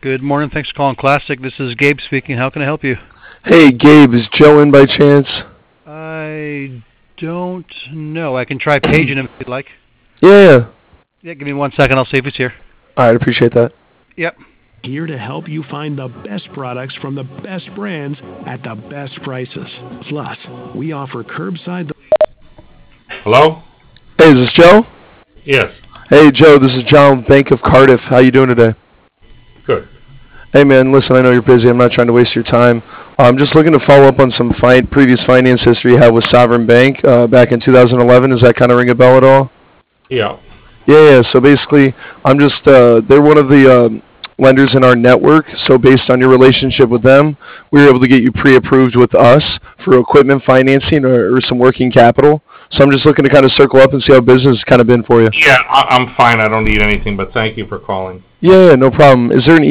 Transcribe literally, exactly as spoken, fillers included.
Good morning. Thanks for calling Classic. This is Gabe speaking. How can I help you? Hey, Gabe, is Joe in by chance? I don't know. I can try paging him if you'd like. Yeah. Yeah, give me one second. I'll see if he's here. All right, appreciate that. Yep. Here to help you find the best products from the best brands at the best prices. Plus, we offer curbside. Hello? Hey, is this Joe? Yes. Hey, Joe, this is John with Bank of Cardiff. How you doing today? Good. Hey, man, listen, I know you're busy. I'm not trying to waste your time. I'm just looking to follow up on some fi- previous finance history you had with Sovereign Bank uh, back in two thousand eleven. Does that kind of ring a bell at all? Yeah. Yeah, yeah. So basically, I'm just, uh, they're one of the um, lenders in our network. So based on your relationship with them, we were able to get you pre-approved with us for equipment financing or, or some working capital. So I'm just looking to kind of circle up and see how business has kind of been for you. Yeah, I- I'm fine. I don't need anything, but thank you for calling. Yeah, yeah, no problem. Is there an